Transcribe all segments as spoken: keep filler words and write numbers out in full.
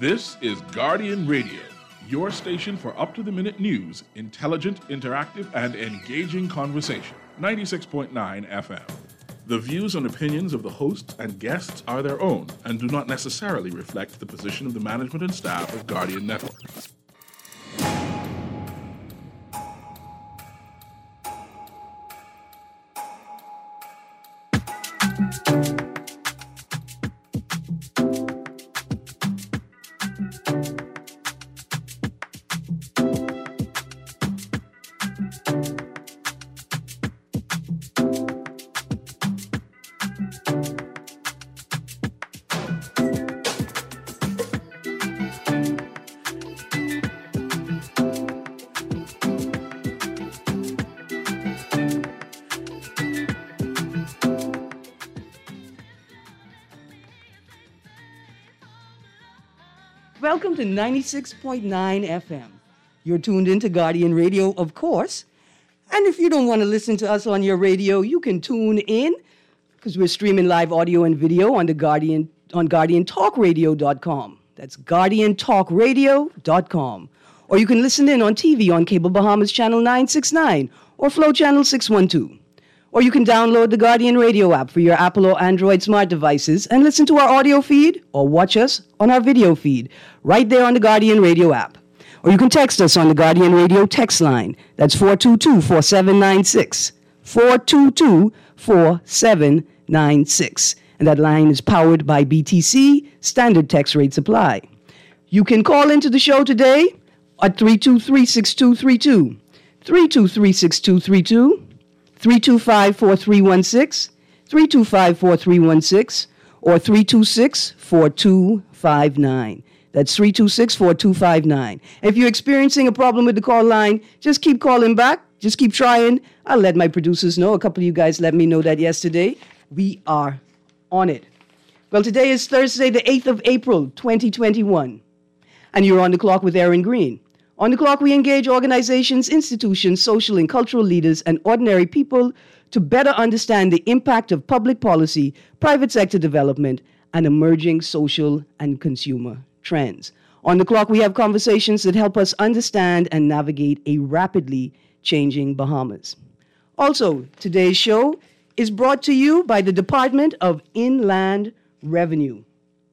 This is Guardian Radio, your station for up-to-the-minute news, intelligent, interactive, and engaging conversation. ninety-six point nine F M. The views and opinions of the hosts and guests are their own and do not necessarily reflect the position of the management and staff of Guardian Network. Welcome to ninety-six point nine F M. You're tuned into Guardian Radio, of course. And if you don't want to listen to us on your radio, you can tune in because we're streaming live audio and video on the Guardian on guardian talk radio dot com. That's guardian talk radio dot com. Or you can listen in on T V on Cable Bahamas Channel nine sixty-nine or Flow Channel six twelve. Or you can download the Guardian Radio app for your Apple or Android smart devices and listen to our audio feed or watch us on our video feed right there on the Guardian Radio app. Or you can text us on the Guardian Radio text line. That's four two two, four seven nine six. four two two, four seven nine six. And that line is powered by B T C, standard text rate supply. You can call into the show today at three two three, six two three two. three two three, six two three two. three two five, four three one six, three two five, four three one six, or three two six, four two five nine. That's three two six, four two five nine. If you're experiencing a problem with the call line, just keep calling back. Just keep trying. I'll let my producers know. A couple of you guys let me know that yesterday. We are on it. Well, today is Thursday, the eighth of April, twenty twenty-one. And you're on the clock with Aaron Green. On the clock, we engage organizations, institutions, social and cultural leaders, and ordinary people to better understand the impact of public policy, private sector development, and emerging social and consumer trends. On the clock, we have conversations that help us understand and navigate a rapidly changing Bahamas. Also, today's show is brought to you by the Department of Inland Revenue.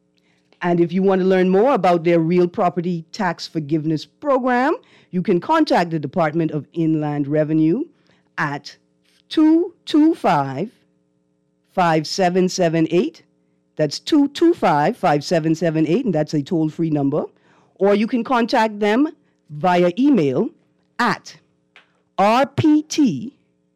And if you want to learn more about their real property tax forgiveness program, you can contact the Department of Inland Revenue at two two five, five seven seven eight. That's two two five, five seven seven eight, and that's a toll-free number. Or you can contact them via email at rptforgive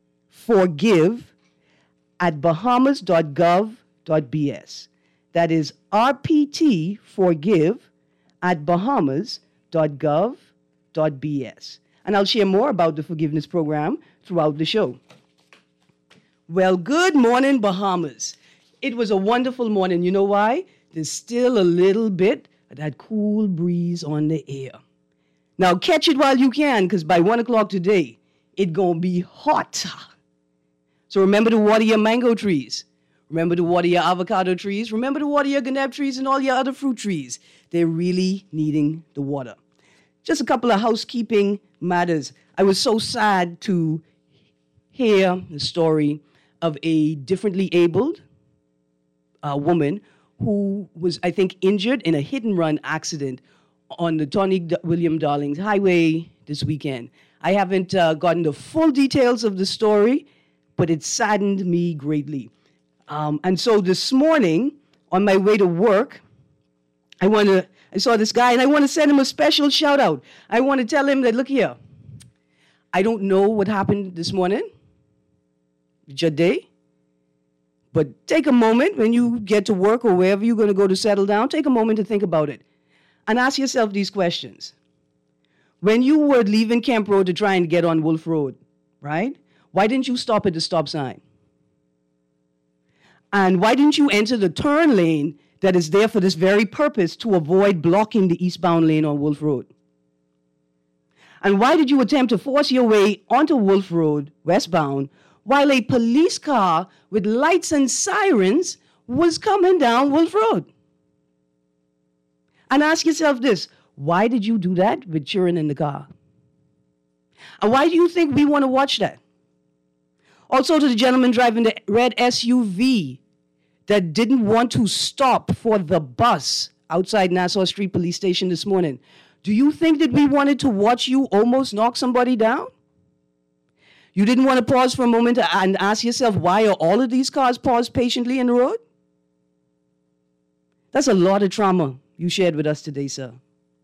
at bahamas dot gov dot b s. That is rptforgive at bahamas dot gov dot b s. And I'll share more about the forgiveness program throughout the show. Well, good morning, Bahamas. It was a wonderful morning. You know why? There's still a little bit of that cool breeze on the air. Now, catch it while you can, because by one o'clock today, it's going to be hot. So remember to water your mango trees. Remember to water your avocado trees. Remember to water your ganab trees and all your other fruit trees. They're really needing the water. Just a couple of housekeeping matters. I was so sad to hear the story of a differently abled uh, woman who was, I think, injured in a hit-and-run accident on the Tony D- William Darlings Highway this weekend. I haven't uh, gotten the full details of the story, but it saddened me greatly. Um, and so this morning, on my way to work, I want to. I saw this guy, and I want to send him a special shout out. I want to tell him that, look here, I don't know what happened this morning, it's your day, but take a moment when you get to work or wherever you're going to go to settle down, take a moment to think about it and ask yourself these questions. When you were leaving Camp Road to try and get on Wolf Road, right, why didn't you stop at the stop sign? And why didn't you enter the turn lane that is there for this very purpose to avoid blocking the eastbound lane on Wolf Road? And why did you attempt to force your way onto Wolf Road, westbound, while a police car with lights and sirens was coming down Wolf Road? And ask yourself this, why did you do that with children in the car? And why do you think we want to watch that? Also to the gentleman driving the red S U V that didn't want to stop for the bus outside Nassau Street Police Station this morning. Do you think that we wanted to watch you almost knock somebody down? You didn't want to pause for a moment and ask yourself, why are all of these cars paused patiently in the road? That's a lot of trauma you shared with us today, sir.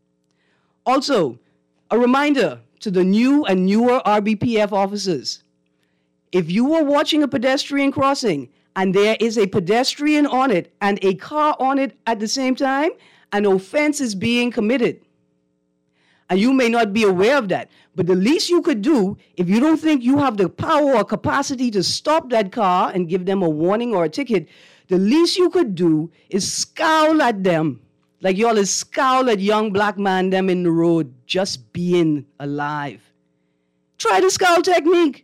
Also, a reminder to the new and newer R B P F officers. If you are watching a pedestrian crossing and there is a pedestrian on it and a car on it at the same time, an offense is being committed. And you may not be aware of that. But the least you could do, if you don't think you have the power or capacity to stop that car and give them a warning or a ticket, the least you could do is scowl at them. Like y'all is scowl at young black man them in the road just being alive. Try the scowl technique.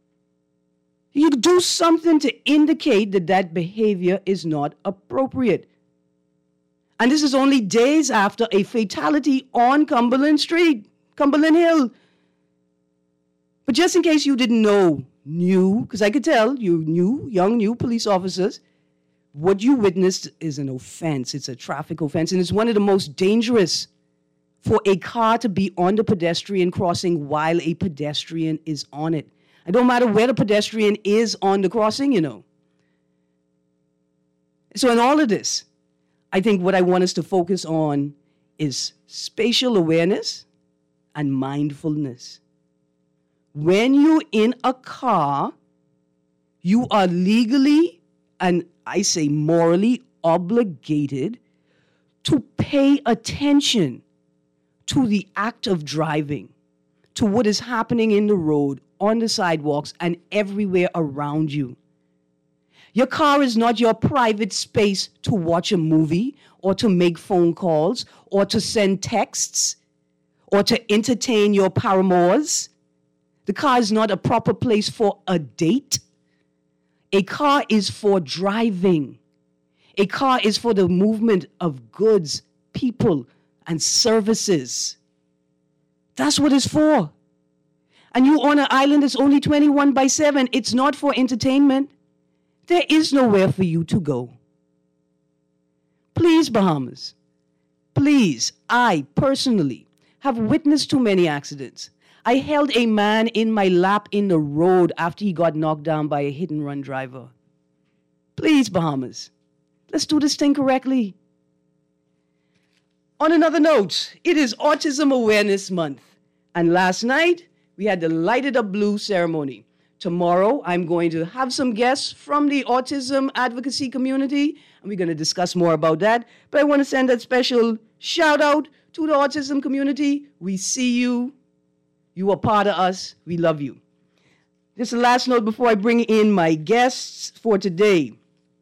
You do something to indicate that that behavior is not appropriate. And this is only days after a fatality on Cumberland Street, Cumberland Hill. But just in case you didn't know, new, because I could tell you new, young, new police officers, what you witnessed is an offense. It's a traffic offense, and it's one of the most dangerous for a car to be on the pedestrian crossing while a pedestrian is on it. It don't matter where the pedestrian is on the crossing, you know. So in all of this, I think what I want us to focus on is spatial awareness and mindfulness. When you're in a car, you are legally, and I say morally, obligated to pay attention to the act of driving, to what is happening in the road, on the sidewalks, and everywhere around you. Your car is not your private space to watch a movie or to make phone calls or to send texts or to entertain your paramours. The car is not a proper place for a date. A car is for driving. A car is for the movement of goods, people, and services. That's what it's for. And you on an island that's only twenty-one by seven. It's not for entertainment. There is nowhere for you to go. Please, Bahamas, please, I personally have witnessed too many accidents. I held a man in my lap in the road after he got knocked down by a hit-and-run driver. Please, Bahamas, let's do this thing correctly. On another note, it is Autism Awareness Month. And last night, we had the Lighted Up Blue ceremony. Tomorrow, I'm going to have some guests from the autism advocacy community, and we're going to discuss more about that. But I want to send that special shout out to the autism community. We see you. You are part of us. We love you. Just a last note before I bring in my guests for today.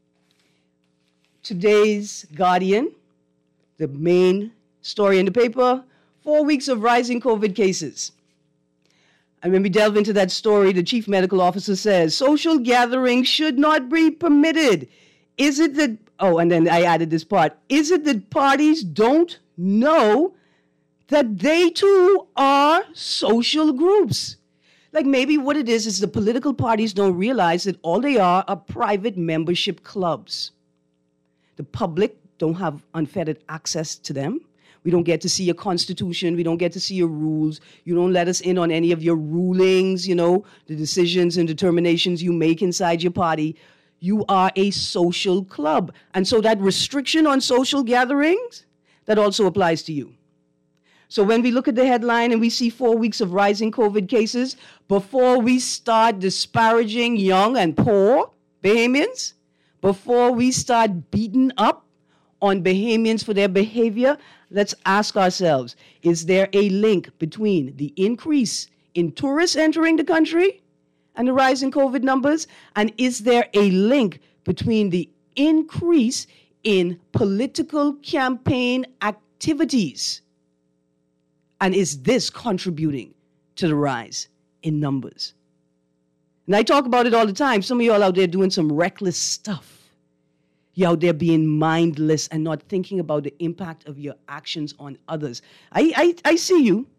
Today's Guardian, the main story in the paper, four weeks of rising COVID cases. And when we delve into that story, the chief medical officer says, social gatherings should not be permitted. Is it that, oh, and then I added this part, is it that parties don't know that they too are social groups? Like maybe what it is is the political parties don't realize that all they are are private membership clubs. The public don't have unfettered access to them. We don't get to see your constitution. We don't get to see your rules. You don't let us in on any of your rulings, you know, the decisions and determinations you make inside your party. You are a social club. And so that restriction on social gatherings, that also applies to you. So when we look at the headline and we see four weeks of rising COVID cases, before we start disparaging young and poor Bahamians, before we start beating up on Bahamians for their behavior, let's ask ourselves, is there a link between the increase in tourists entering the country and the rise in COVID numbers? And is there a link between the increase in political campaign activities? And is this contributing to the rise in numbers? And I talk about it all the time. Some of y'all out there doing some reckless stuff. You're out there being mindless and not thinking about the impact of your actions on others. I, I, I see you.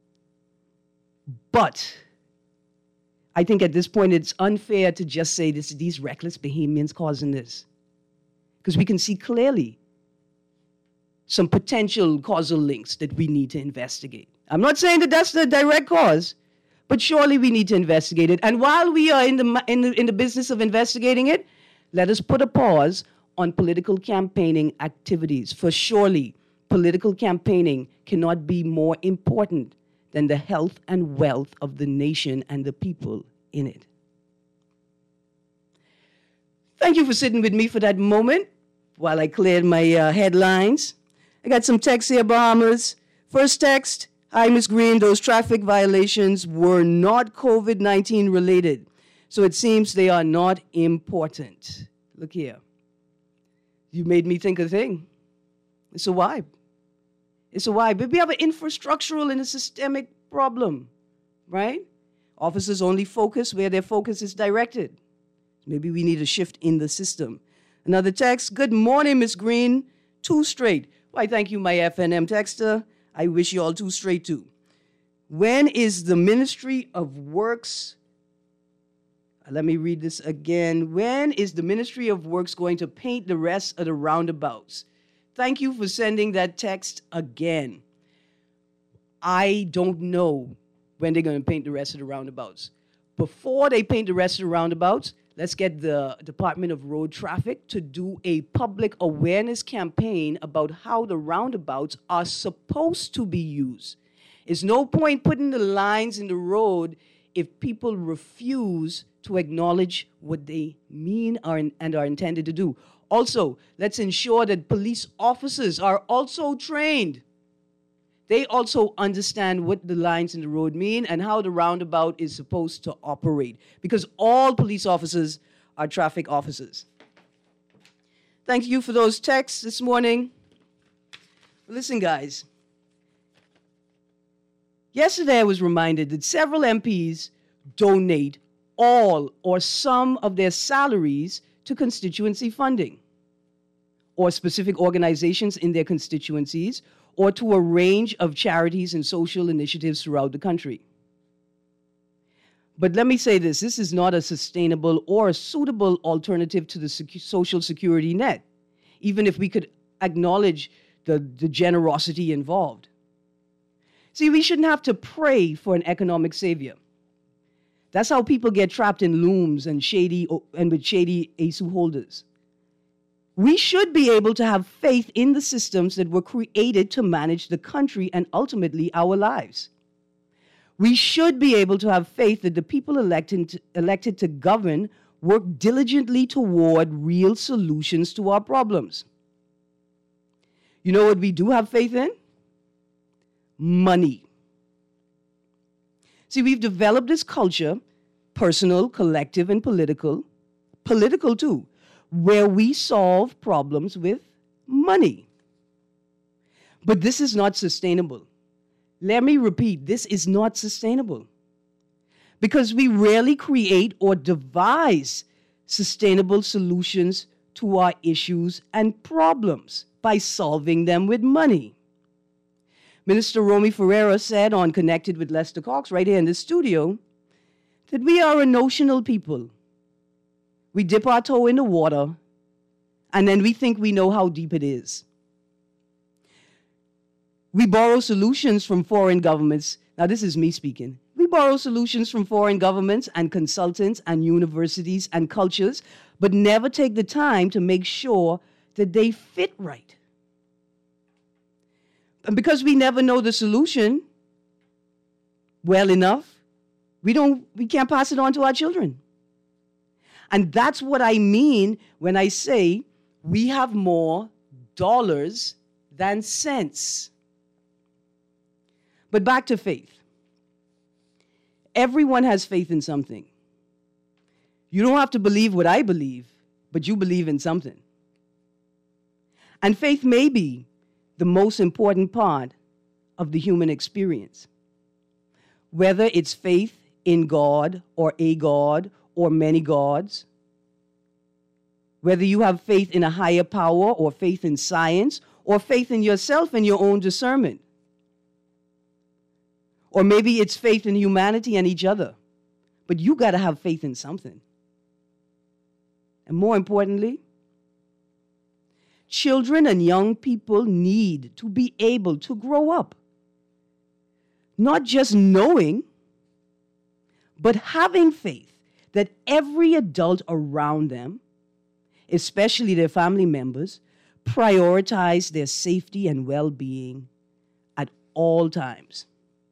But I think at this point it's unfair to just say this, these reckless Bahamians causing this. Because we can see clearly some potential causal links that we need to investigate. I'm not saying that that's the direct cause, but surely we need to investigate it. And while we are in the, in the, in the business of investigating it, let us put a pause on political campaigning activities. For surely, political campaigning cannot be more important than the health and wealth of the nation and the people in it. Thank you for sitting with me for that moment while I cleared my uh, headlines. I got some text here, Bahamas. First text, hi, Miz Green, those traffic violations were not COVID nineteen related, so it seems they are not important. Look here. You made me think of a thing. It's a vibe. It's a vibe. But we have an infrastructural and a systemic problem, right? Officers only focus where their focus is directed. Maybe we need a shift in the system. Another text, good morning, Miz Green. Two straight. Why, thank you, my F N M texter. I wish you all two straight, too. When is the Ministry of Works, let me read this again. When is the Ministry of Works going to paint the rest of the roundabouts? Thank you for sending that text again. I don't know when they're going to paint the rest of the roundabouts. Before they paint the rest of the roundabouts, let's get the Department of Road Traffic to do a public awareness campaign about how the roundabouts are supposed to be used. There's no point putting the lines in the road if people refuse to acknowledge what they mean are in, and are intended to do. Also, let's ensure that police officers are also trained. They also understand what the lines in the road mean and how the roundabout is supposed to operate, because all police officers are traffic officers. Thank you for those texts this morning. Listen, guys. Yesterday, I was reminded that several M Ps donate all or some of their salaries to constituency funding or specific organizations in their constituencies or to a range of charities and social initiatives throughout the country. But let me say this, this is not a sustainable or a suitable alternative to the secu- social security net, even if we could acknowledge the, the generosity involved. See, we shouldn't have to pray for an economic savior. That's how people get trapped in looms and shady and with shady A S U holders. We should be able to have faith in the systems that were created to manage the country and ultimately our lives. We should be able to have faith that the people elected to, elected to govern work diligently toward real solutions to our problems. You know what we do have faith in? Money. See, we've developed this culture, personal, collective, and political, political too, where we solve problems with money. But this is not sustainable. Let me repeat, this is not sustainable. Because we rarely create or devise sustainable solutions to our issues and problems by solving them with money. Minister Romy Ferreira said on Connected with Lester Cox, right here in the studio, that we are a notional people. We dip our toe in the water, and then we think we know how deep it is. We borrow solutions from foreign governments. Now, this is me speaking. We borrow solutions from foreign governments and consultants and universities and cultures, but never take the time to make sure that they fit right. And because we never know the solution well enough, we don't, we can't pass it on to our children. And that's what I mean when I say we have more dollars than cents. But back to faith. Everyone has faith in something. You don't have to believe what I believe, but you believe in something. And faith may be the most important part of the human experience. Whether it's faith in God or a God or many gods, whether you have faith in a higher power or faith in science or faith in yourself and your own discernment. Or maybe it's faith in humanity and each other. But you got to have faith in something. And more importantly, children and young people need to be able to grow up, not just knowing, but having faith that every adult around them, especially their family members, prioritize their safety and well-being at all times.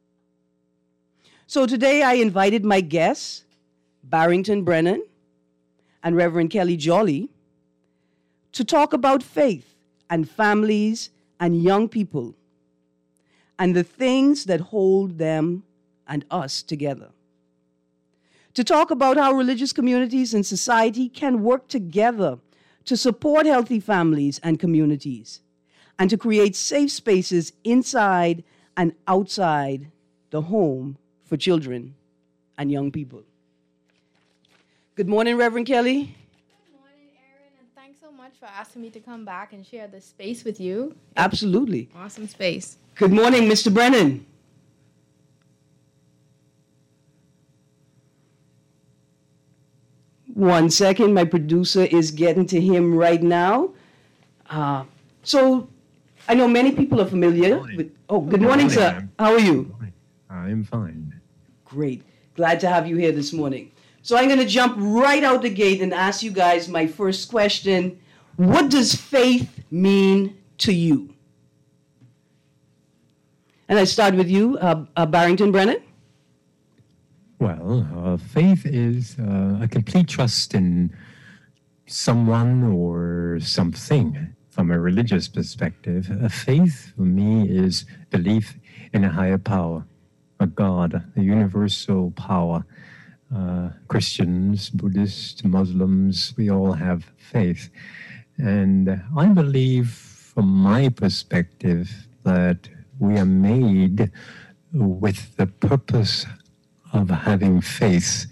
So today I invited my guests, Barrington Brennan and Reverend Kelly Jolly, to talk about faith and families and young people and the things that hold them and us together. To talk about how religious communities and society can work together to support healthy families and communities and to create safe spaces inside and outside the home for children and young people. Good morning, Reverend Kelly. Good morning, Erin, and thanks so much for asking me to come back and share this space with you. Absolutely. Awesome space. Good morning, Mister Brennan. One second, my producer is getting to him right now. Uh, so, I know many people are familiar with. Oh, good, good morning, morning, sir. How are you? I'm fine. Great. Glad to have you here this morning. So I'm going to jump right out the gate and ask you guys my first question. What does faith mean to you? And I start with you, uh, uh, Barrington Brennan. Well, uh, faith is uh, a complete trust in someone or something. From a religious perspective, a faith for me is belief in a higher power, a God, a universal power. Uh, Christians, Buddhists, Muslims, we all have faith. And I believe, from my perspective, that we are made with the purpose of having faith.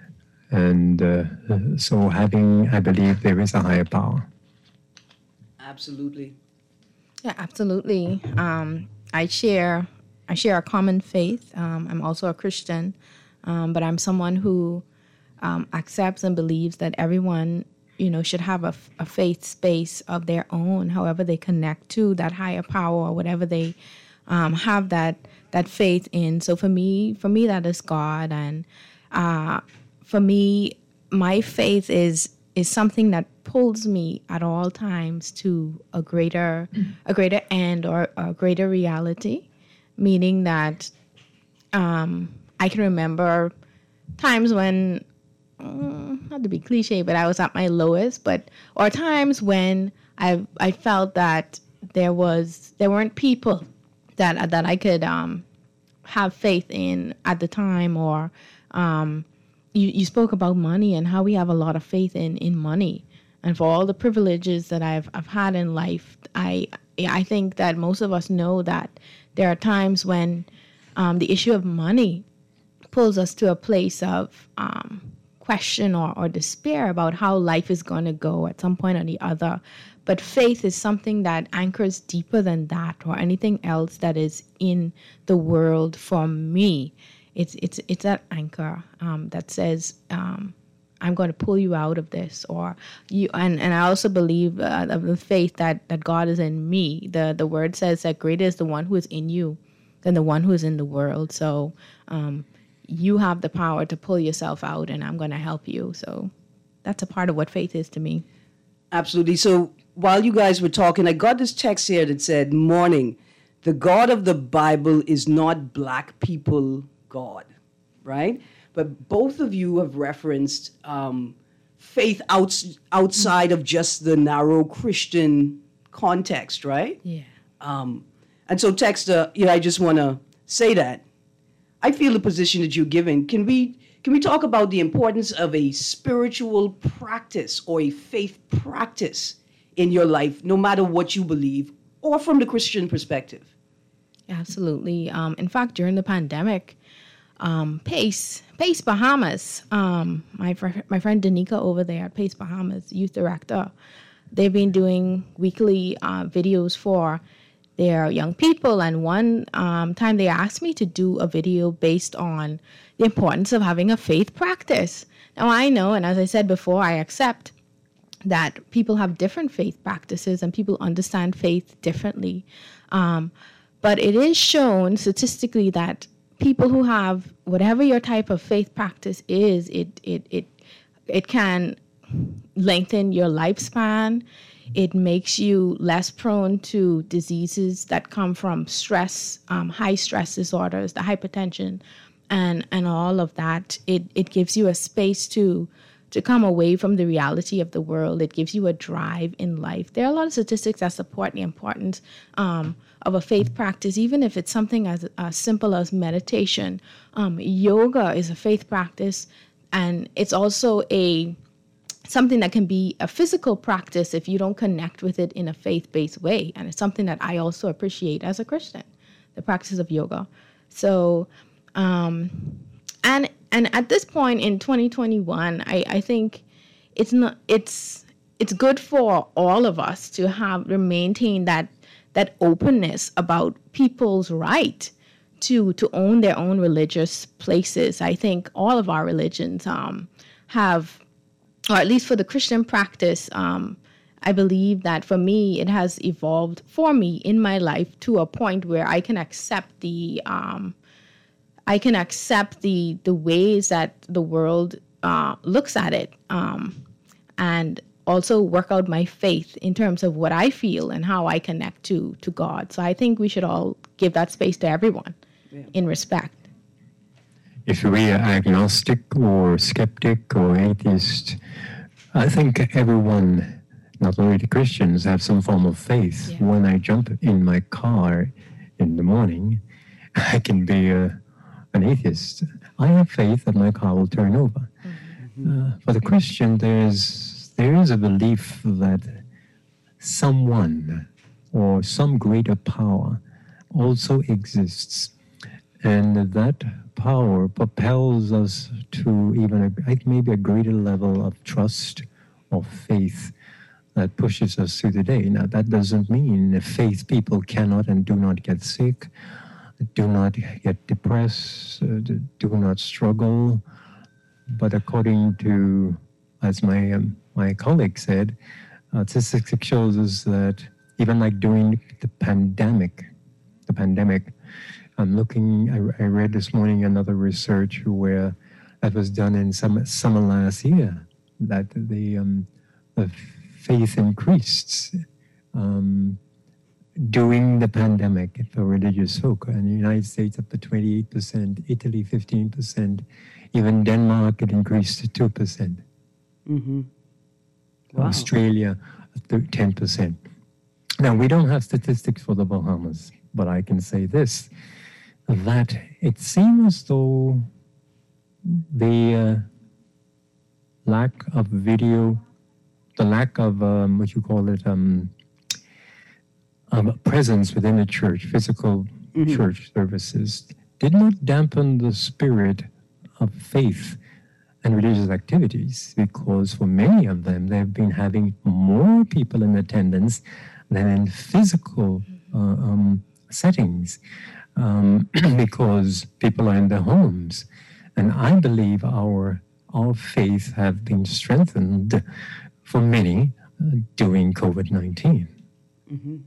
And uh, so having, I believe there is a higher power. Absolutely. Yeah, absolutely. Um, I share I share a common faith. Um, I'm also a Christian, um, but I'm someone who um, accepts and believes that everyone, you know, should have a, a faith space of their own, however they connect to that higher power or whatever they um, have that that faith in. So for me, for me, that is God, and uh, for me, my faith is is something that pulls me at all times to a greater a greater end or a greater reality, meaning that um, I can remember times when, mm, not to be cliche, but I was at my lowest, but or times when I I felt that there was there weren't people that that I could um, have faith in at the time, or um, you you spoke about money and how we have a lot of faith in in money. And for all the privileges that I've I've had in life, I I think that most of us know that there are times when um, the issue of money pulls us to a place of um, question or, or despair about how life is going to go at some point or the other. But faith is something that anchors deeper than that or anything else that is in the world for me. It's it's it's that anchor um, that says, um, I'm going to pull you out of this, or you. And, and I also believe uh, of the faith that, that God is in me. The the word says that greater is the one who is in you than the one who is in the world. So um, you have the power to pull yourself out, and I'm going to help you. So that's a part of what faith is to me. Absolutely. So while you guys were talking, I got this text here that said, "Morning, the God of the Bible is not black people God," right? But both of you have referenced um, faith outs- outside of just the narrow Christian context, right? Yeah. Um, and so, Texter, you know, I just want to say that I feel the position that you're giving. Can we can we talk about the importance of a spiritual practice or a faith practice in your life, no matter what you believe, or from the Christian perspective? Absolutely. Um, in fact, during the pandemic, um, Pace, Pace Bahamas. Um, my fr- my friend Danica over there at Pace Bahamas, youth director, they've been doing weekly uh, videos for their young people. And one um, time they asked me to do a video based on the importance of having a faith practice. Now I know, and as I said before, I accept that people have different faith practices and people understand faith differently. Um, but it is shown statistically that people who have whatever your type of faith practice is, it it it it can lengthen your lifespan. It makes you less prone to diseases that come from stress, um, high stress disorders, the hypertension, and and all of that. It it gives you a space to to come away from the reality of the world. It gives you a drive in life. There are a lot of statistics that support the importance um, of a faith practice, even if it's something as uh, simple as meditation. Um, yoga is a faith practice, and it's also a something that can be a physical practice if you don't connect with it in a faith-based way. And it's something that I also appreciate as a Christian, the practice of yoga. So, um, and and at this point in twenty twenty-one, I, I think it's not it's it's good for all of us to have to maintain that that openness about people's right to to own their own religious places. I think all of our religions um, have, or at least for the Christian practice, um, I believe that for me, it has evolved for me in my life to a point where I can accept the, um, I can accept the the ways that the world uh, looks at it, um, and also work out my faith in terms of what I feel and how I connect to to God. So I think we should all give that space to everyone, yeah, in respect. If we are agnostic or skeptic or atheist, I think everyone, not only the Christians, have some form of faith. Yeah. When I jump in my car in the morning, I can be a, an atheist. I have faith that my car will turn over. Mm-hmm. Uh, for the Christian, there's there is a belief that someone or some greater power also exists, and that power propels us to even a, maybe a greater level of trust or faith that pushes us through the day. Now, that doesn't mean that faith people cannot and do not get sick, do not get depressed, uh, do not struggle. But according to, as my um, my colleague said, uh, statistics shows us that even like during the pandemic, the pandemic, I'm looking, I, I read this morning another research where that was done in some summer last year, that the, um, the faith increased um, during the pandemic for religious folk. In the United States, up to twenty-eight percent, Italy, fifteen percent, even Denmark, it increased to two percent. Mm-hmm. Wow. Australia, ten percent. Now, we don't have statistics for the Bahamas, but I can say this, that it seems as though the uh, lack of video, the lack of um, what you call it, um, um, presence within the church, physical mm-hmm. church services, did not dampen the spirit of faith and religious activities, because for many of them, they've been having more people in attendance than in physical uh, um, settings. Um, because people are in their homes. And I believe our our faith have been strengthened for many uh, during COVID nineteen. Mm-hmm.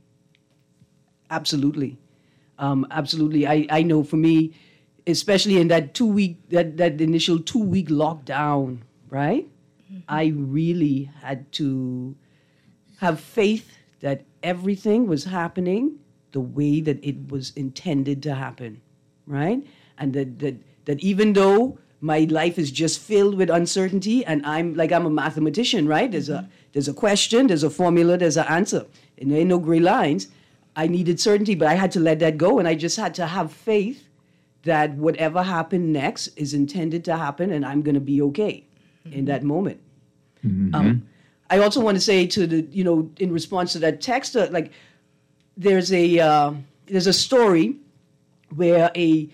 Absolutely. Um, absolutely. I, I know for me, especially in that two week, that, that initial two week lockdown, right? Mm-hmm. I really had to have faith that everything was happening the way that it was intended to happen, right? And that, that that even though my life is just filled with uncertainty, and I'm like I'm a mathematician, right? There's a there's a question, there's a formula, there's an answer, and there ain't no gray lines. I needed certainty, but I had to let that go, and I just had to have faith that whatever happened next is intended to happen, and I'm going to be okay mm-hmm. in that moment. Mm-hmm. Um, I also want to say to the, you know, in response to that text, uh, like. There's a uh, there's a story where a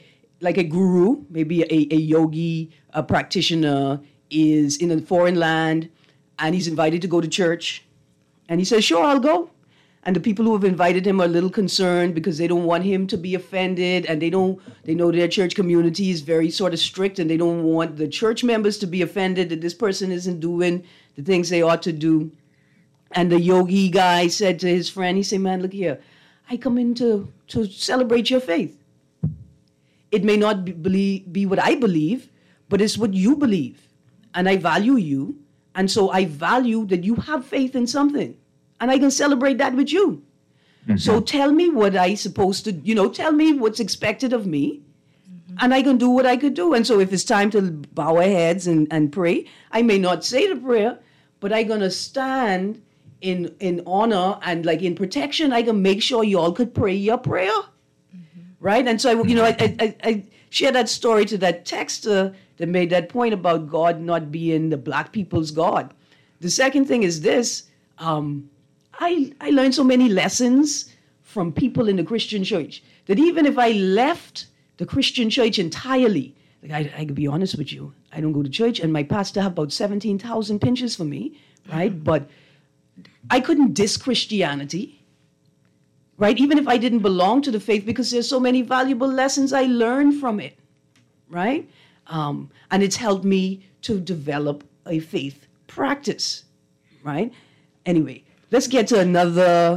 like a guru, maybe a, a yogi, a practitioner is in a foreign land and he's invited to go to church. And he says, sure, I'll go. And the people who have invited him are a little concerned because they don't want him to be offended, and they don't they know their church community is very sort of strict, and they don't want the church members to be offended that this person isn't doing the things they ought to do. And the yogi guy said to his friend, he said, man, look here, I come in to, to celebrate your faith. It may not be, believe, be what I believe, but it's what you believe. And I value you. And so I value that you have faith in something. And I can celebrate that with you. Mm-hmm. So tell me what I supposed to, you know, tell me what's expected of me. Mm-hmm. And I can do what I could do. And so if it's time to bow our heads and, and pray, I may not say the prayer, but I'm going to stand in in honor and like in protection. I can make sure you all could pray your prayer. Mm-hmm. Right? And so, I, you know, I, I, I share that story to that texter that made that point about God not being the black people's God. The second thing is this. Um, I, I learned so many lessons from people in the Christian church that even if I left the Christian church entirely, like I, I could be honest with you, I don't go to church, and my pastor have about seventeen thousand pinches for me, right? Mm-hmm. But I couldn't diss Christianity, right? Even if I didn't belong to the faith, because there's so many valuable lessons I learned from it, right? Um, and it's helped me to develop a faith practice, right? Anyway, let's get to another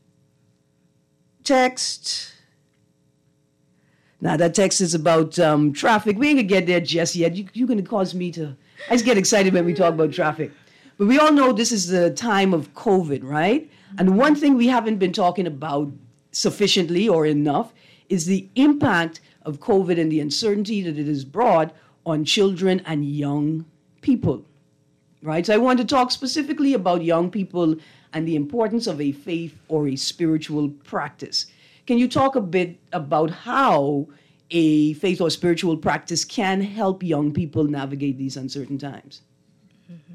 text. Now, that text is about um, traffic. We ain't going to get there just yet. You, you're going to cause me to... I just get excited when we talk about traffic. But we all know this is the time of COVID, right? And one thing we haven't been talking about sufficiently or enough is the impact of COVID and the uncertainty that it has brought on children and young people, right? So I want to talk specifically about young people and the importance of a faith or a spiritual practice. Can you talk a bit about how a faith or spiritual practice can help young people navigate these uncertain times? Mm-hmm.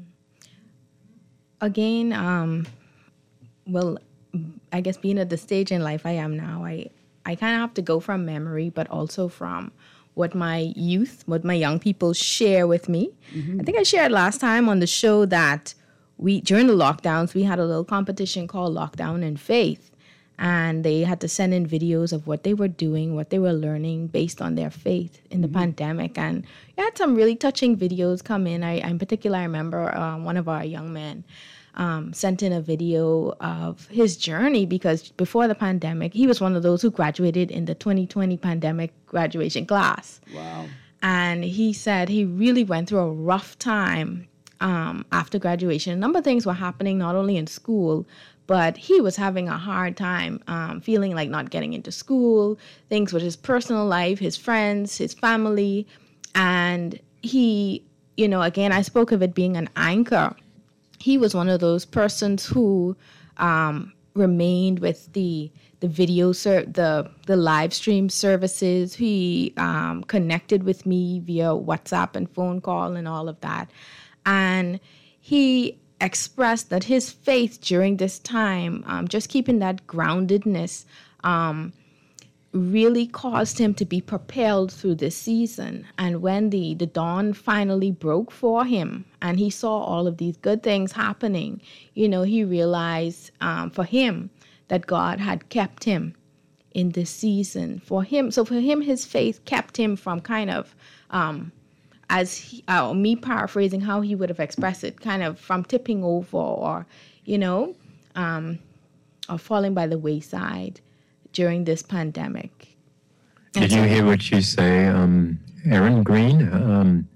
Again, um, well, I guess being at the stage in life I am now, I, I kind of have to go from memory, but also from what my youth, what my young people share with me. Mm-hmm. I think I shared last time on the show that we during the lockdowns, we had a little competition called Lockdown in Faith. And they had to send in videos of what they were doing, what they were learning based on their faith in the mm-hmm. pandemic. And we had some really touching videos come in. I, in particular, I remember uh, one of our young men um, sent in a video of his journey, because before the pandemic, he was one of those who graduated in the twenty twenty pandemic graduation class. Wow. And he said he really went through a rough time um, after graduation. A number of things were happening, not only in school, but he was having a hard time um, feeling like not getting into school, things with his personal life, his friends, his family. And he, you know, again, I spoke of it being an anchor. He was one of those persons who um, remained with the the video, ser- the the live stream services. He um, connected with me via WhatsApp and phone call and all of that. And he expressed that his faith during this time, um, just keeping that groundedness, um, really caused him to be propelled through this season. And when the, the dawn finally broke for him and he saw all of these good things happening, you know, he realized um, for him that God had kept him in this season for him. So for him, his faith kept him from kind of, um, as he, uh, me paraphrasing how he would have expressed it, kind of from tipping over or, you know, um, or falling by the wayside during this pandemic. Did you hear what you say, um, Aaron Green? Um,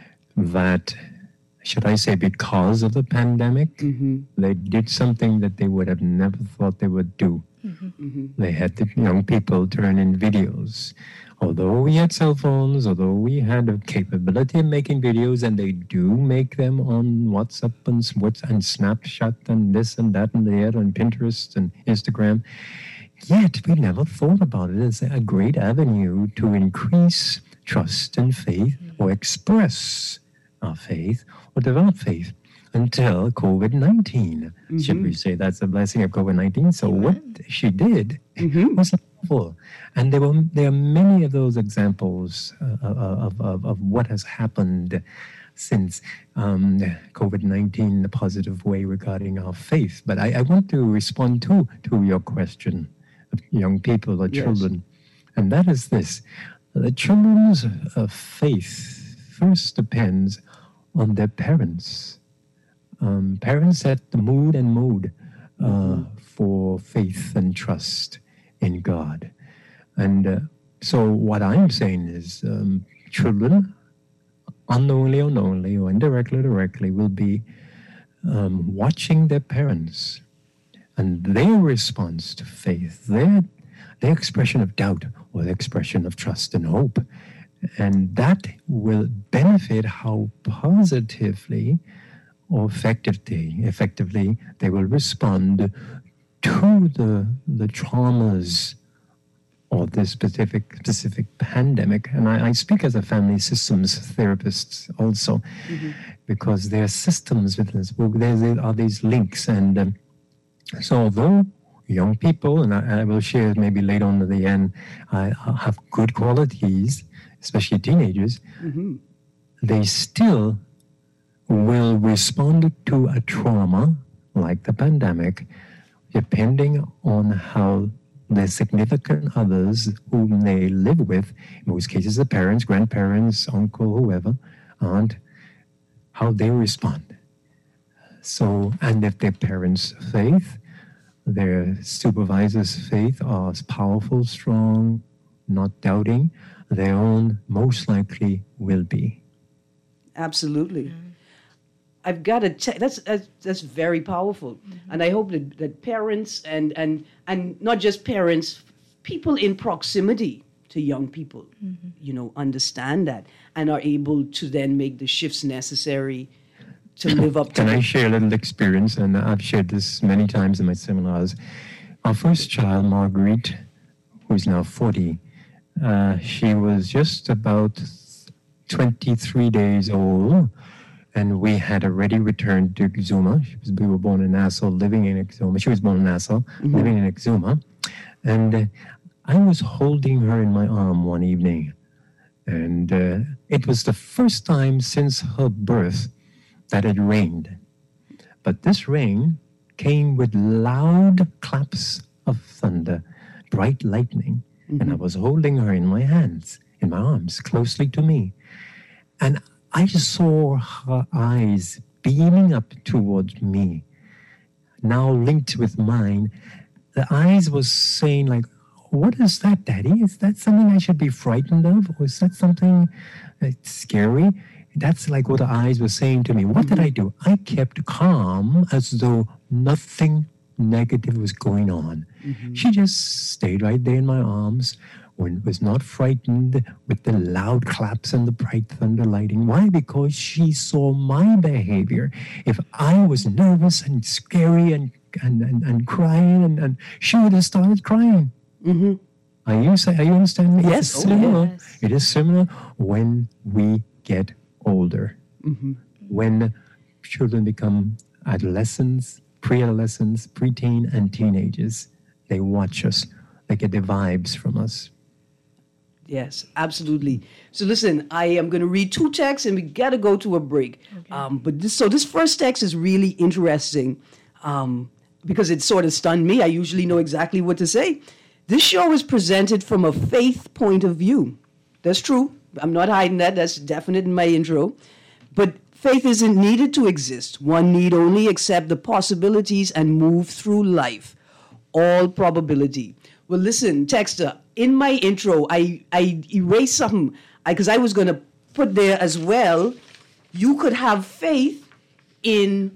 that, should I say, because of the pandemic, mm-hmm. they did something that they would have never thought they would do. Mm-hmm. Mm-hmm. They had the young people turn in videos. Although we had cell phones, although we had the capability of making videos, and they do make them on WhatsApp and, and Snapchat and this and that and the other and Pinterest and Instagram, yet we never thought about it as a great avenue to increase trust and faith or express our faith or develop faith until COVID nineteen. Mm-hmm. Should we say that's a blessing of COVID nineteen? So Amen. What she did mm-hmm. was full. And there were there are many of those examples uh, of, of, of what has happened since um, COVID nineteen in a positive way regarding our faith. But I, I want to respond to, to your question of young people or Yes. children. And that is this. The children's uh, faith first depends on their parents. Um, parents set the mood and mode uh, mm-hmm. for faith and trust in God. And uh, so what I'm saying is um, children, unknowingly or knowingly or indirectly or directly, will be um, watching their parents and their response to faith, their, their expression of doubt or the expression of trust and hope. And that will benefit how positively or effectively, effectively they will respond to the, the traumas of this specific specific pandemic. And I, I speak as a family systems therapist also, mm-hmm. because there are systems with this. There, there are these links. And um, so although young people, and I, I will share maybe later on at the end, uh, have good qualities, especially teenagers, mm-hmm. they still will respond to a trauma like the pandemic, depending on how the significant others whom they live with, in most cases the parents, grandparents, uncle, whoever, aunt, how they respond. So, and if their parents' faith, their supervisor's faith are powerful, strong, not doubting, their own most likely will be. Absolutely. Mm-hmm. I've got to check. That's, that's that's very powerful, mm-hmm. and I hope that, that parents and and and not just parents, people in proximity to young people, mm-hmm. you know, understand that and are able to then make the shifts necessary to live up to. Can the- I share a little experience? And I've shared this many times in my seminars. Our first child, Marguerite, who's now forty, uh, she was just about twenty-three days old. And we had already returned to Exuma. She was, we were born in Nassau, living in Exuma. She was born in Nassau, mm-hmm. living in Exuma. And uh, I was holding her in my arm one evening. And uh, it was the first time since her birth that it rained. But this rain came with loud claps of thunder, bright lightning. Mm-hmm. And I was holding her in my hands, in my arms, closely to me. And I just saw her eyes beaming up towards me, now linked with mine. The eyes was saying like, what is that, Daddy? Is that something I should be frightened of? Or is that something that's scary? That's like what the eyes were saying to me. What did I do? I kept calm as though nothing negative was going on. Mm-hmm. She just stayed right there in my arms, was not frightened with the loud claps and the bright thunder lighting. Why? Because she saw my behavior. If I was nervous and scary and and, and, and crying, and, and she would have started crying. Mm-hmm. Are you are you understanding me? Yes. It's similar. Oh, yes. It is similar when we get older. Mm-hmm. When children become adolescents, pre-adolescents, preteen, and teenagers, they watch us. They get the vibes from us. Yes, absolutely. So listen, I am going to read two texts and we got to go to a break. Okay. Um, but this, so this first text is really interesting um, because it sort of stunned me. I usually know exactly what to say. This show is presented from a faith point of view. That's true. I'm not hiding that. That's definite in my intro. But faith isn't needed to exist. One need only accept the possibilities and move through life. All probability. Well, listen, Texter, in my intro, I, I erased something because I, I was going to put there as well. You could have faith in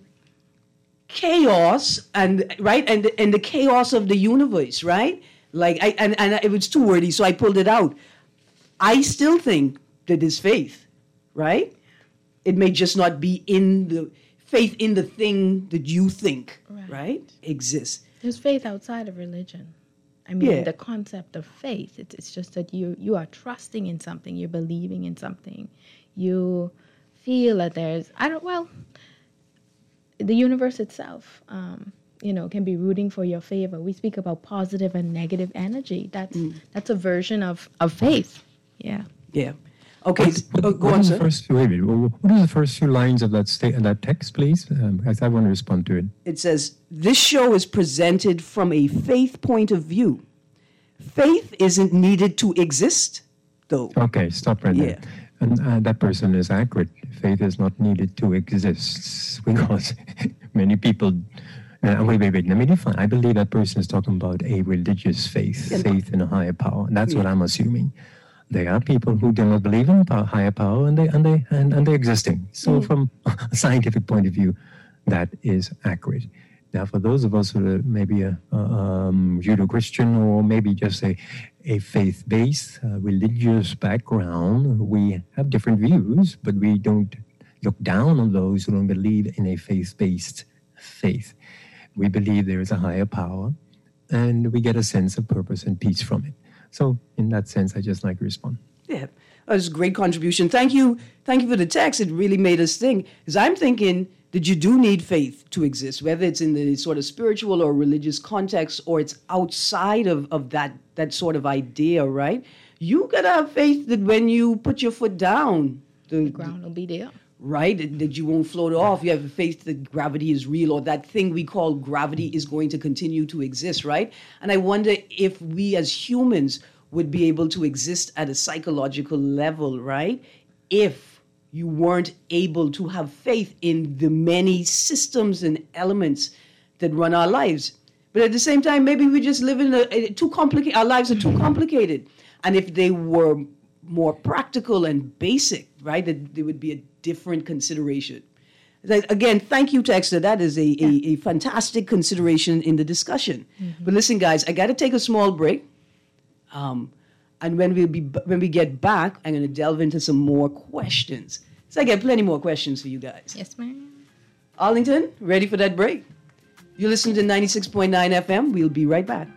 chaos and right and and the chaos of the universe, right? Like I and, and it was too wordy, so I pulled it out. I still think that is faith, right? It may just not be in the faith in the thing that you think, right? right? Exists. There's faith outside of religion. I mean, yeah. the concept of faith, it's, it's just that you, you are trusting in something, you're believing in something. You feel that there's, I don't, well, the universe itself, um, you know, can be rooting for your favor. We speak about positive and negative energy. That's mm. that's a version of, of faith. Yeah. Yeah. Okay. What, oh, what, go what on, is sir. The first, wait a minute. What are the first few lines of that state that text, please? Um, I, I want to respond to it. It says, this show is presented from a faith point of view. Faith isn't needed to exist, though. Okay, stop right yeah. there. And uh, that person is accurate. Faith is not needed to exist because many people. Uh, wait, wait, wait. Let me define. I believe that person is talking about a religious faith, yeah. faith in a higher power. And that's yeah. what I'm assuming. There are people who do not believe in power, higher power, and they and they and, and they're existing. So, mm. from a scientific point of view, that is accurate. Now, for those of us who are maybe a, a um, Judeo-Christian or maybe just a, a faith-based, uh, religious background, we have different views, but we don't look down on those who don't believe in a faith-based faith. We believe there is a higher power, and we get a sense of purpose and peace from it. So, in that sense, I just like to respond. Yeah, that was a great contribution. Thank you. Thank you for the text. It really made us think. Because I'm thinking that you do need faith to exist, whether it's in the sort of spiritual or religious context or it's outside of, of that, that sort of idea, right? You got to have faith that when you put your foot down, the, the ground will be there. Right, that, that you won't float off. You have faith that gravity is real, or that thing we call gravity is going to continue to exist, right? And I wonder if we as humans would be able to exist at a psychological level, right? If you weren't able to have faith in the many systems and elements that run our lives. But at the same time, maybe we just live in a, a too complicated, our lives are too complicated. And if they were more practical and basic, right, that there would be a different consideration. Again, thank you, Texter. That is a, yeah. a, a fantastic consideration in the discussion. Mm-hmm. But listen, guys, I got to take a small break. Um, and when we be when we get back, I'm going to delve into some more questions. So I get plenty more questions for you guys. Yes, ma'am. Arlington, ready for that break? You listen to ninety-six point nine F M. We'll be right back.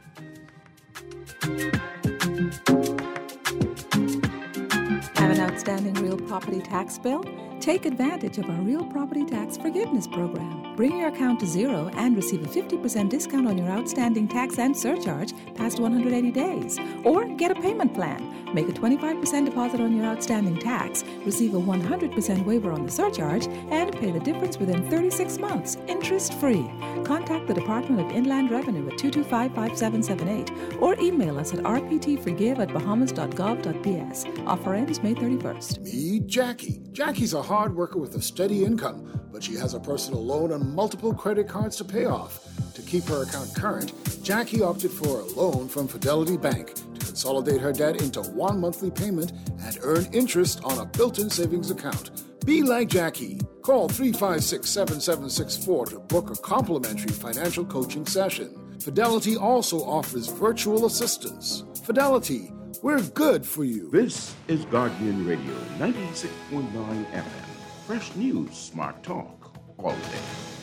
Have an outstanding real property tax bill? Take advantage of our Real Property Tax Forgiveness Program. Bring your account to zero and receive a fifty percent discount on your outstanding tax and surcharge past one hundred eighty days. Or get a payment plan. Make a twenty-five percent deposit on your outstanding tax, receive a one hundred percent waiver on the surcharge, and pay the difference within thirty-six months, interest-free. Contact the Department of Inland Revenue at two two five, five seven seven eight or email us at r p t forgive at bahamas dot gov dot b s. Offer ends May thirty-first. Meet Jackie. Jackie's a hard worker with a steady income, but she has a personal loan and multiple credit cards to pay off. To keep her account current, Jackie opted for a loan from Fidelity Bank to consolidate her debt into one monthly payment and earn interest on a built-in savings account. Be like Jackie. Call three five six, seven seven six four to book a complimentary financial coaching session. Fidelity also offers virtual assistance. Fidelity, we're good for you. This is Guardian Radio, ninety-six point nine F M. Fresh news, smart talk, all day.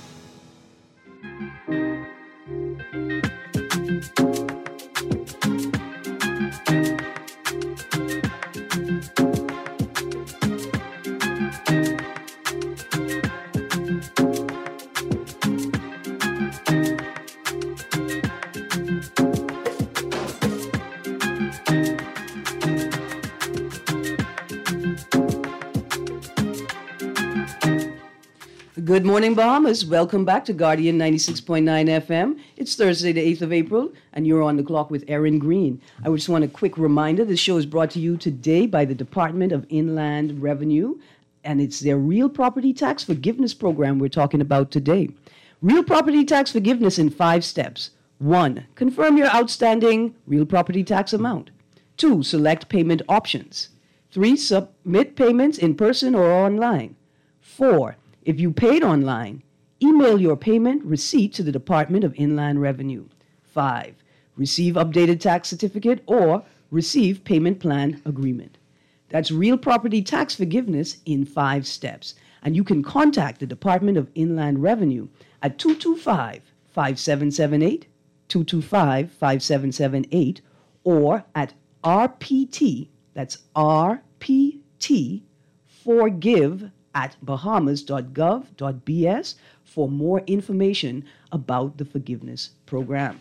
Good morning, Bahamas. Welcome back to Guardian ninety-six point nine F M. It's Thursday, the eighth of April, and you're on the clock with Erin Green. I just want a quick reminder, this show is brought to you today by the Department of Inland Revenue, and it's their Real Property Tax Forgiveness Program we're talking about today. Real Property Tax Forgiveness in five steps. One, confirm your outstanding real property tax amount. Two, select payment options. Three, submit payments in person or online. Four, if you paid online, email your payment receipt to the Department of Inland Revenue. Five, receive updated tax certificate or receive payment plan agreement. That's real property tax forgiveness in five steps. And you can contact the Department of Inland Revenue at two two five, five seven seven eight, two two five, five seven seven eight, or at R P T, that's R P T, forgive at bahamas dot gov dot b s, for more information about the forgiveness program.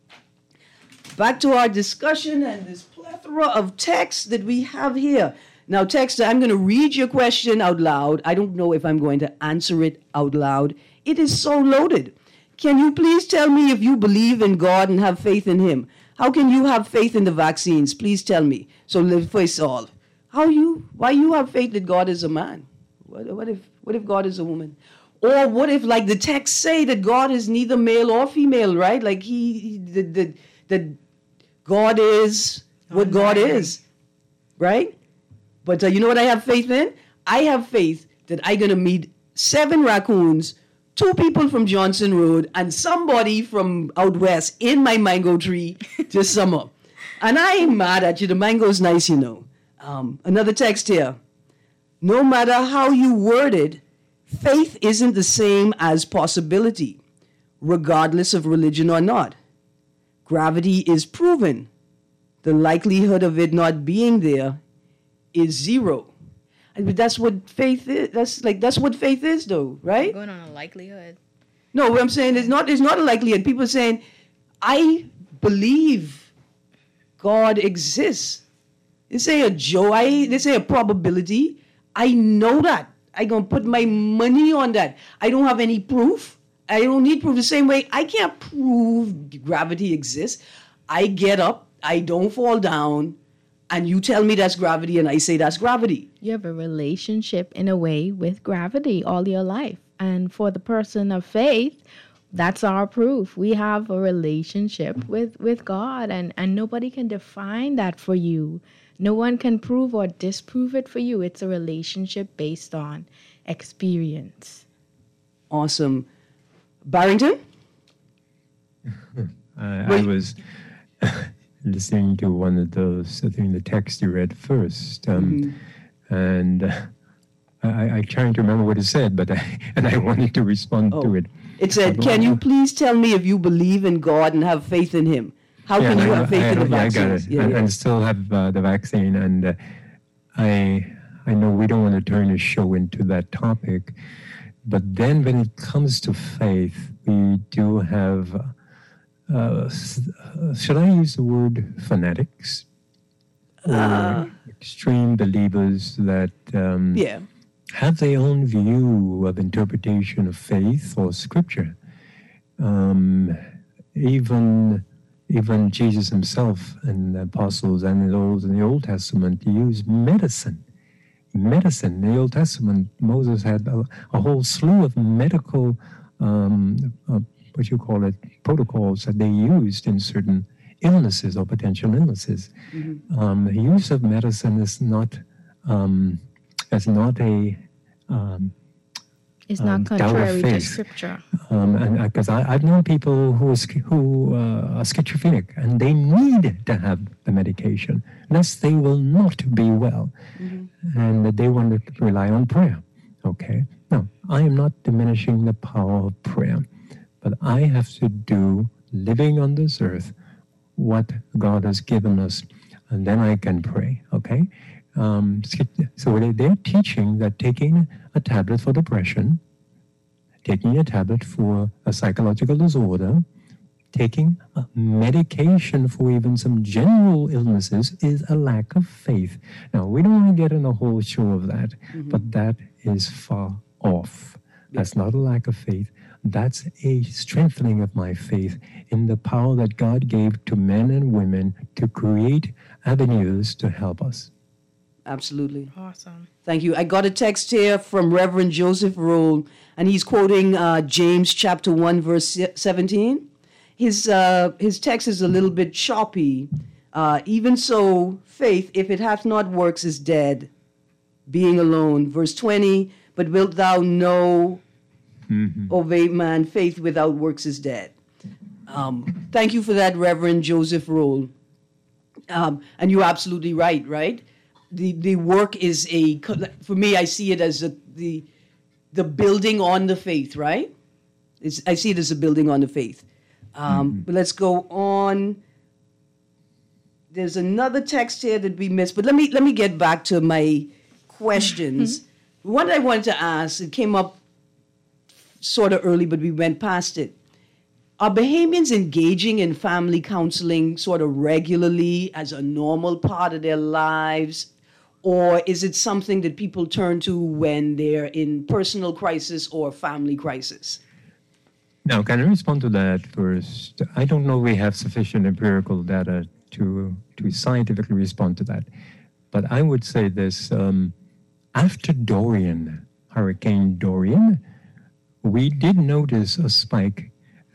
Back to our discussion and this plethora of texts that we have here. Now, texter, I'm going to read your question out loud. I don't know if I'm going to answer it out loud. It is so loaded. Can you please tell me if you believe in God and have faith in Him? How can you have faith in the vaccines? Please tell me. So first of all, how you, why you have faith that God is a man? What, what if, what if God is a woman? Or what if, like the texts say, that God is neither male or female, right? Like he, he the, the, the God is what God is, right? But uh, you know what I have faith in? I have faith that I'm going to meet seven raccoons, two people from Johnson Road, and somebody from out west in my mango tree this summer. And I ain't mad at you. The mango's nice, you know. Um, another text here. No matter how you word it, faith isn't the same as possibility, regardless of religion or not. Gravity is proven. The likelihood of it not being there is zero. And that's what faith is. That's like that's what faith is, though, right? Going on a likelihood. No, what I'm saying is not. It's not a likelihood. People are saying, "I believe God exists." They say a joy. I, they say a probability. I know that. I gonna put my money on that. I don't have any proof. I don't need proof. The same way I can't prove gravity exists. I get up. I don't fall down. And you tell me that's gravity, and I say that's gravity. You have a relationship in a way with gravity all your life. And for the person of faith, that's our proof. We have a relationship with, with God, and, and nobody can define that for you. No one can prove or disprove it for you. It's a relationship based on experience. Awesome. Barrington? uh, I was listening to one of those, I think the text you read first, um, mm-hmm. and uh, I, I trying to remember what it said, but I, and I wanted to respond oh. to it. It said, "Can you please tell me if you believe in God and have faith in Him? How yeah, can you I, have faith I, in the yeah, vaccine?" I got it. Yeah, and, yeah. and still have uh, the vaccine, and uh, I I know we don't want to turn the show into that topic, but then when it comes to faith, we do have. Uh, should I use the word fanatics? Or uh, extreme believers that um, yeah. have their own view of interpretation of faith or scripture. Um, even even Jesus himself and the apostles and the Old in the Old Testament used medicine. Medicine. In the Old Testament, Moses had a, a whole slew of medical um, uh, what you call it, protocols that they used in certain illnesses or potential illnesses. Mm-hmm. Um, the use of medicine is not, um, is not a um, It's not um, contrary to scripture. Um, and because uh, I've known people who, is, who uh, are schizophrenic and they need to have the medication, unless they will not be well. Mm-hmm. And they want to rely on prayer. Okay? Now, I am not diminishing the power of prayer. But I have to do, living on this earth, what God has given us, and then I can pray, okay? Um, so they're teaching that taking a tablet for depression, taking a tablet for a psychological disorder, taking a medication for even some general illnesses is a lack of faith. Now, we don't want to get in a whole show of that, mm-hmm. but that is far off. That's not a lack of faith. That's a strengthening of my faith in the power that God gave to men and women to create avenues to help us. Absolutely. Awesome. Thank you. I got a text here from Reverend Joseph Roll, and he's quoting uh, James chapter one, verse seventeen. His, uh, his text is a little bit choppy. Uh, Even so, faith, if it hath not works, is dead, being alone. Verse twenty, but wilt thou know, mm-hmm. Obey man, faith without works is dead. Um, thank you for that, Reverend Joseph Roll. Um, and you're absolutely right, right? The the work is a, for me, I see it as a, the the building on the faith, right? It's, I see it as a building on the faith. Um, mm-hmm. But let's go on. There's another text here that we missed, but let me let me get back to my questions. Mm-hmm. What I wanted to ask, it came up sort of early, but we went past it. Are Bahamians engaging in family counseling sort of regularly as a normal part of their lives? Or is it something that people turn to when they're in personal crisis or family crisis? Now, can I respond to that first? I don't know if we have sufficient empirical data to, to scientifically respond to that. But I would say this, um, after Dorian, Hurricane Dorian, we did notice a spike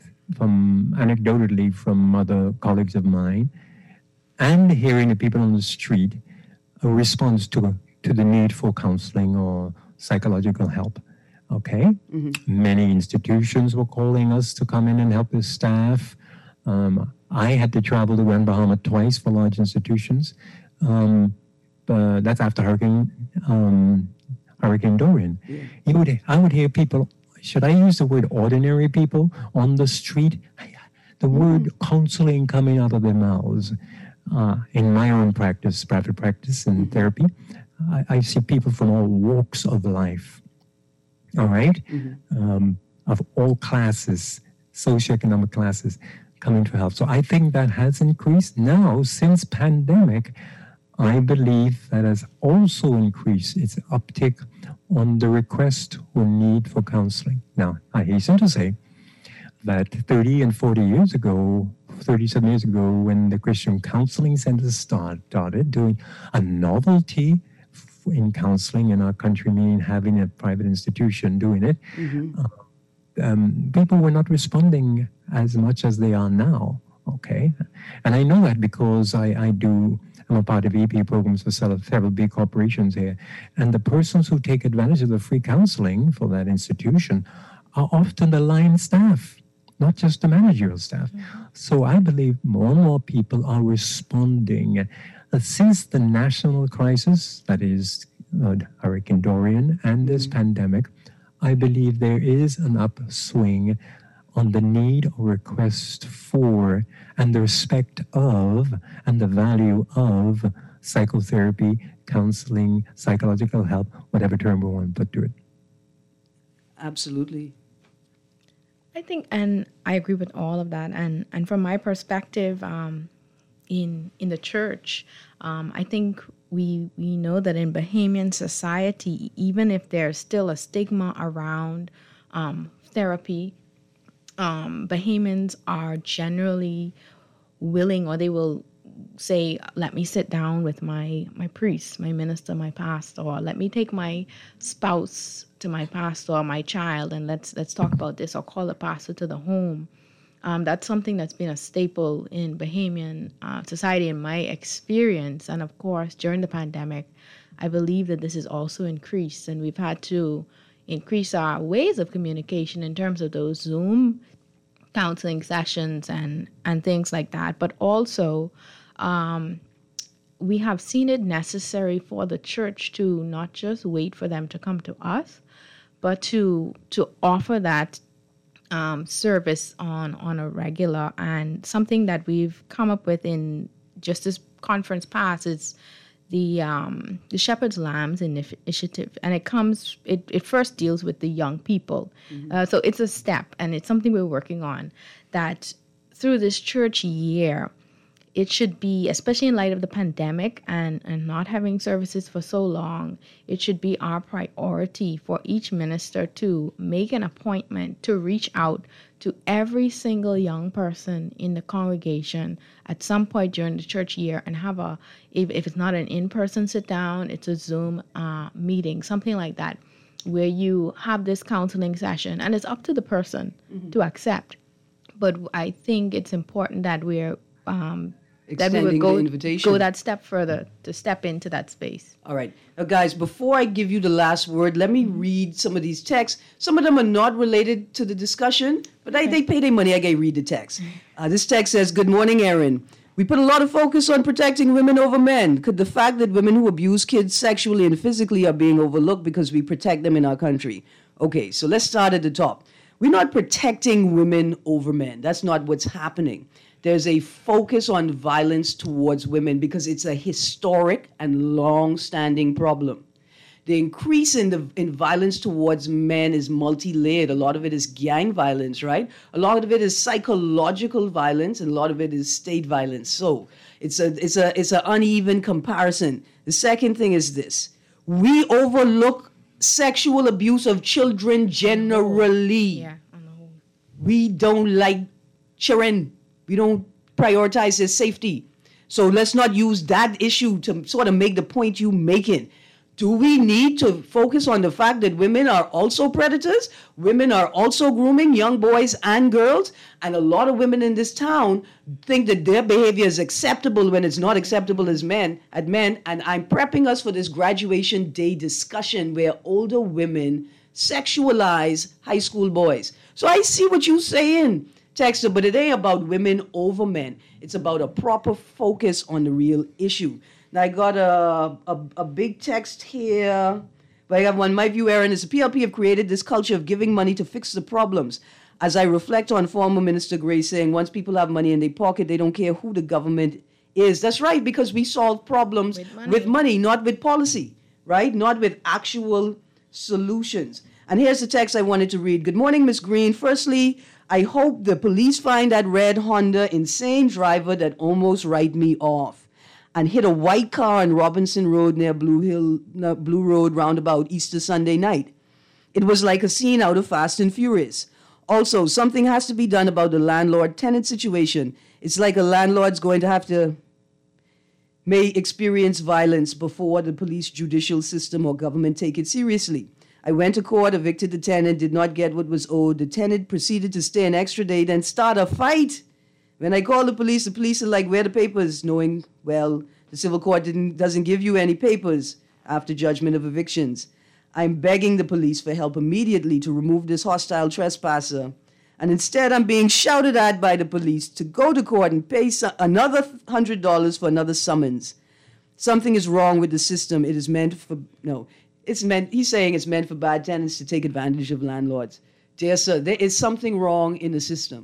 from, anecdotally, from other colleagues of mine, and hearing the people on the street, a response to, to the need for counseling or psychological help. Okay? Mm-hmm. Many institutions were calling us to come in and help the staff. Um, I had to travel to Grand Bahama twice for large institutions. Um, uh, that's after Hurricane um, Hurricane Dorian. Yeah. You would, I would hear people, should I use the word ordinary people on the street? The mm-hmm. word counseling coming out of their mouths. Uh, in my own practice, private practice and mm-hmm. therapy, I, I see people from all walks of life. All right, mm-hmm. um, of all classes, socioeconomic classes, coming to help. So I think that has increased. Now, since pandemic, I believe that has also increased its uptick on the request or need for counseling. Now, I hasten to say that thirty and forty years ago, thirty-seven years ago, when the Christian Counseling Center started doing a novelty in counseling in our country, meaning having a private institution doing it, mm-hmm. uh, um, people were not responding as much as they are now, okay? And I know that because I, I do, I'm a part of E P programs for several big corporations here, and the persons who take advantage of the free counseling for that institution are often the line staff, not just the managerial staff. Mm-hmm. So I believe more and more people are responding. Uh, since the national crisis, that is uh, Hurricane Dorian and this mm-hmm. pandemic, I believe there is an upswing on the need or request for and the respect of and the value of psychotherapy, counseling, psychological help, whatever term we want to put to it. Absolutely. I think, and I agree with all of that. And, and from my perspective, um, in in the church, um, I think we we know that in Bahamian society, even if there's still a stigma around um, therapy, um, Bahamians are generally willing, or they will say, let me sit down with my, my priest, my minister, my pastor, or let me take my spouse to my pastor or my child and let's let's talk about this, or call a pastor to the home. Um, that's something that's been a staple in Bahamian uh, society in my experience. And of course, during the pandemic, I believe that this is also increased, and we've had to increase our ways of communication in terms of those Zoom counseling sessions and, and things like that. But also, um, we have seen it necessary for the church to not just wait for them to come to us, but to to offer that um, service on, on a regular. And something that we've come up with in just this conference past is the um, the Shepherd's Lambs initiative, and it comes. It, it first deals with the young people, mm-hmm. uh, so it's a step, and it's something we're working on. That through this church year, it should be, especially in light of the pandemic and, and not having services for so long, it should be our priority for each minister to make an appointment to reach out to every single young person in the congregation at some point during the church year and have a, if, if it's not an in-person sit down, it's a Zoom uh, meeting, something like that, where you have this counseling session, and it's up to the person mm-hmm. to accept. But I think it's important that we're um, that we would go, go that step further, to step into that space. All right. Now, guys, before I give you the last word, let me read some of these texts. Some of them are not related to the discussion, but okay. they, they pay their money. I gotta read the text. Uh, this text says, "Good morning, Erin. We put a lot of focus on protecting women over men. Could the fact that women who abuse kids sexually and physically are being overlooked because we protect them in our country?" Okay, so let's start at the top. We're not protecting women over men. That's not what's happening. There's a focus on violence towards women because it's a historic and long-standing problem. The increase in the in violence towards men is multi-layered. A lot of it is gang violence, right? A lot of it is psychological violence, and a lot of it is state violence. So it's a it's a it's an uneven comparison. The second thing is this: we overlook sexual abuse of children generally. Yeah, on the whole. We don't like children. We don't prioritize their safety. So let's not use that issue to sort of make the point you're making. Do we need to focus on the fact that women are also predators? Women are also grooming young boys and girls. And a lot of women in this town think that their behavior is acceptable when it's not acceptable as men, at men. And I'm prepping us for this graduation day discussion where older women sexualize high school boys. So I see what you're saying, Texter, but it ain't about women over men. It's about a proper focus on the real issue. Now, I got a, a, a big text here. But I have one. My view, Aaron, is the P L P have created this culture of giving money to fix the problems. As I reflect on former Minister Gray saying, once people have money in their pocket, they don't care who the government is. That's right, because we solve problems with money, with money not with policy, right? Not with actual solutions. And here's the text I wanted to read. Good morning, Miz Green. Firstly, I hope the police find that red Honda insane driver that almost write me off and hit a white car on Robinson Road near Blue Hill, no, Blue Road roundabout Easter Sunday night. It was like a scene out of Fast and Furious. Also, something has to be done about the landlord-tenant situation. It's like a landlord's going to have to may experience violence before the police, judicial system, or government take it seriously. I went to court, evicted the tenant, did not get what was owed. The tenant proceeded to stay an extra day, then start a fight. When I called the police, the police are like, where are the papers? Knowing, well, the civil court didn't, doesn't give you any papers after judgment of evictions. I'm begging the police for help immediately to remove this hostile trespasser. And instead, I'm being shouted at by the police to go to court and pay so- another one hundred dollars for another summons. Something is wrong with the system. It is meant for, no, it's meant, he's saying it's meant for bad tenants to take advantage of landlords. Dear sir, there is something wrong in the system.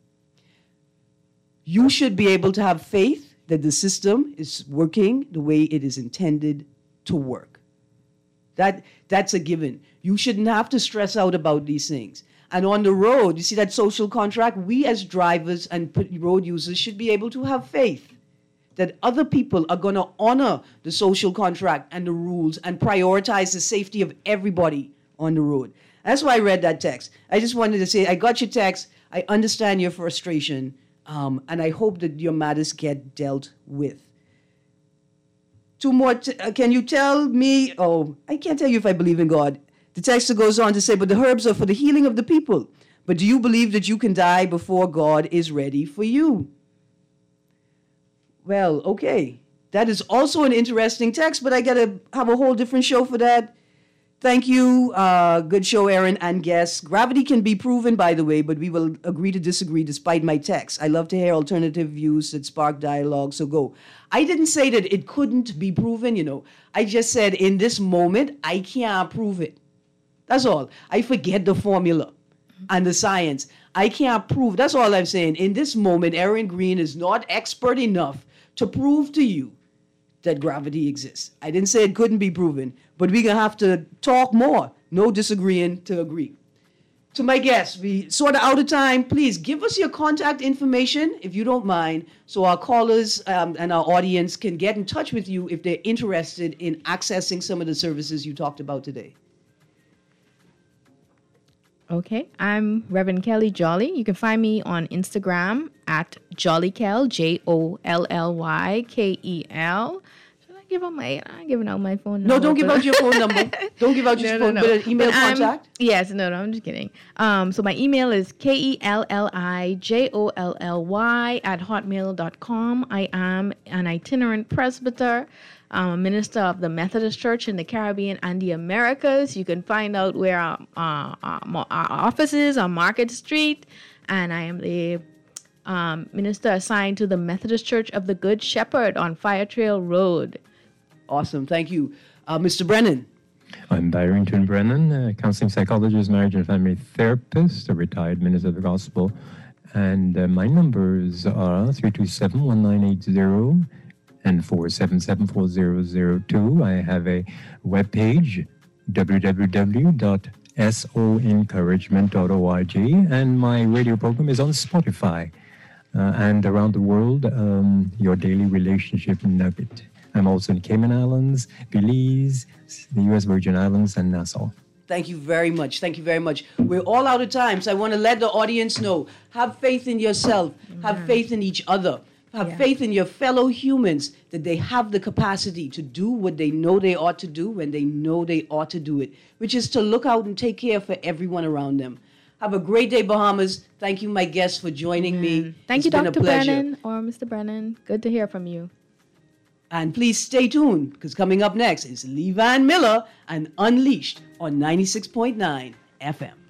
You should be able to have faith that the system is working the way it is intended to work. That, that's a given. You shouldn't have to stress out about these things. And on the road, you see that social contract? We as drivers and road users should be able to have faith that other people are going to honor the social contract and the rules and prioritize the safety of everybody on the road. That's why I read that text. I just wanted to say, I got your text. I understand your frustration. Um, and I hope that your matters get dealt with. Two more. T- uh, can you tell me? Oh, I can't tell you if I believe in God. The text goes on to say, but the herbs are for the healing of the people. But do you believe that you can die before God is ready for you? Well, okay. That is also an interesting text, but I got to have a whole different show for that. Thank you. Uh, good show, Aaron and guests. Gravity can be proven, by the way, but we will agree to disagree despite my text. I love to hear alternative views that spark dialogue, so go. I didn't say that it couldn't be proven, you know. I just said in this moment, I can't prove it. That's all. I forget the formula and the science. I can't prove. That's all I'm saying. In this moment, Aaron Green is not expert enough to prove to you that gravity exists. I didn't say it couldn't be proven, but we're going to have to talk more. No disagreeing to agree. To my guests, we sort of out of time. Please give us your contact information, if you don't mind, so our callers um, and our audience can get in touch with you if they're interested in accessing some of the services you talked about today. Okay, I'm Reverend Kelly Jolly. You can find me on Instagram at JollyKel, J O L L Y K E L. Should I give out my, I'm giving out my phone number. No, don't give out your phone number. Don't give out your no, phone, no, no. But an email but contact. Yes, no, no, I'm just kidding. Um, so my email is K E L L I J O L L Y at hotmail dot com. I am an itinerant presbyter. I'm a minister of the Methodist Church in the Caribbean and the Americas. You can find out where our, uh, our, our office is on Market Street. And I am the um, minister assigned to the Methodist Church of the Good Shepherd on Fire Trail Road. Awesome. Thank you. Uh, Mister Brennan. I'm Barrington Brennan, a counseling psychologist, marriage and family therapist, a retired minister of the gospel. And uh, my numbers are three two seven, one nine eight zero. and four seven seven, four zero zero two. I have a webpage, w w w dot so encouragement dot org, and my radio program is on Spotify. Uh, and around the world, um, your daily relationship nugget. I'm also in Cayman Islands, Belize, the U S Virgin Islands, and Nassau. Thank you very much. Thank you very much. We're all out of time, so I want to let the audience know. Have faith in yourself. Amen. Have faith in each other. Have yeah. faith in your fellow humans that they have the capacity to do what they know they ought to do when they know they ought to do it, which is to look out and take care for everyone around them. Have a great day, Bahamas. Thank you, my guests, for joining mm. me. Thank it's you, been Doctor a pleasure. Brennan or Mister Brennan. Good to hear from you. And please stay tuned, because coming up next is Levan Miller and Unleashed on ninety-six point nine F M.